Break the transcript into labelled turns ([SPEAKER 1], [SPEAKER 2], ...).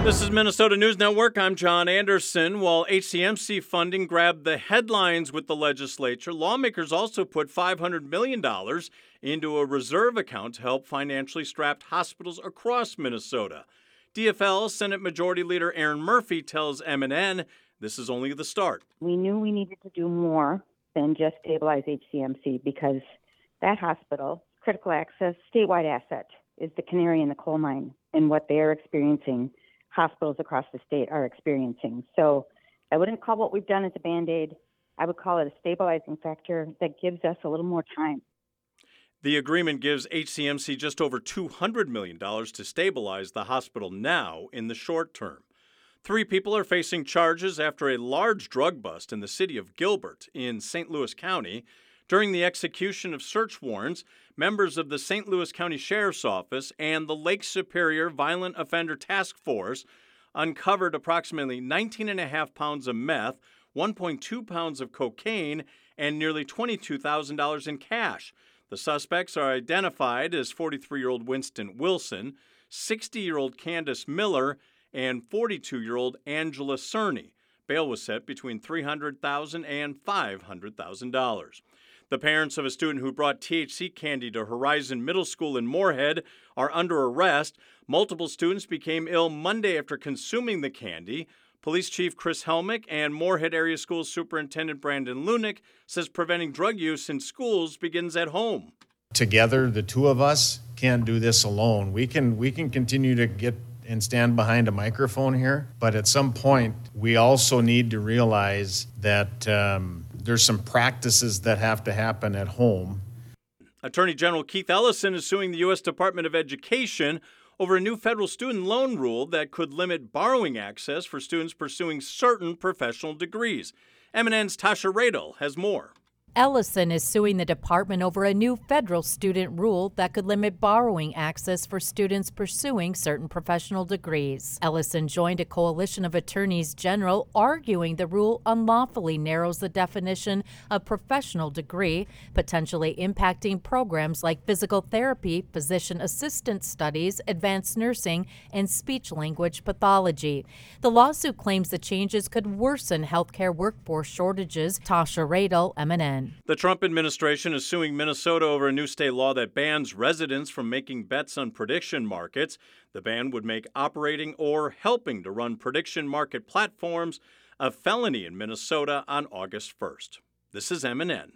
[SPEAKER 1] This is Minnesota News Network. I'm John Anderson. While HCMC funding grabbed the headlines with the legislature, lawmakers also put $500 million into a reserve account to help financially strapped hospitals across Minnesota. DFL Senate Majority Leader Erin Murphy tells MNN this is only the start.
[SPEAKER 2] We knew we needed to do more than just stabilize HCMC because that hospital, critical access, statewide asset, is the canary in the coal mine and what they are experiencing. Hospitals across the state are experiencing. So I wouldn't call what we've done as a Band-Aid. I would call it a stabilizing factor that gives us a little more time.
[SPEAKER 1] The agreement gives HCMC just over $200 million to stabilize the hospital now in the short term. 3 people are facing charges after a large drug bust in the city of Gilbert in St. Louis County. During the execution of search warrants, members of the St. Louis County Sheriff's Office and the Lake Superior Violent Offender Task Force uncovered approximately 19.5 pounds of meth, 1.2 pounds of cocaine, and nearly $22,000 in cash. The suspects are identified as 43-year-old Winston Wilson, 60-year-old Candace Miller, and 42-year-old Angela Cerny. Bail was set between $300,000 and $500,000. The parents of a student who brought THC candy to Horizon Middle School in Moorhead are under arrest. Multiple students became ill Monday after consuming the candy. Police Chief Chris Helmick and Moorhead Area School Superintendent Brandon Lunick says preventing drug use in schools begins at home.
[SPEAKER 3] Together, the two of us can't do this alone. We can continue to get and stand behind a microphone here, but at some point, we also need to realize that there's some practices that have to happen at home.
[SPEAKER 1] Attorney General Keith Ellison is suing the U.S. Department of Education over a new federal student loan rule that could limit borrowing access for students pursuing certain professional degrees. MNN's Tasha Radel has more.
[SPEAKER 4] Ellison is suing the department over a new federal student rule that could limit borrowing access for students pursuing certain professional degrees. Ellison joined a coalition of attorneys general arguing the rule unlawfully narrows the definition of professional degree, potentially impacting programs like physical therapy, physician assistant studies, advanced nursing, and speech-language pathology. The lawsuit claims the changes could worsen healthcare workforce shortages. Tasha Radel, MNN.
[SPEAKER 1] The Trump administration is suing Minnesota over a new state law that bans residents from making bets on prediction markets. The ban would make operating or helping to run prediction market platforms a felony in Minnesota on August 1st. This is MNN.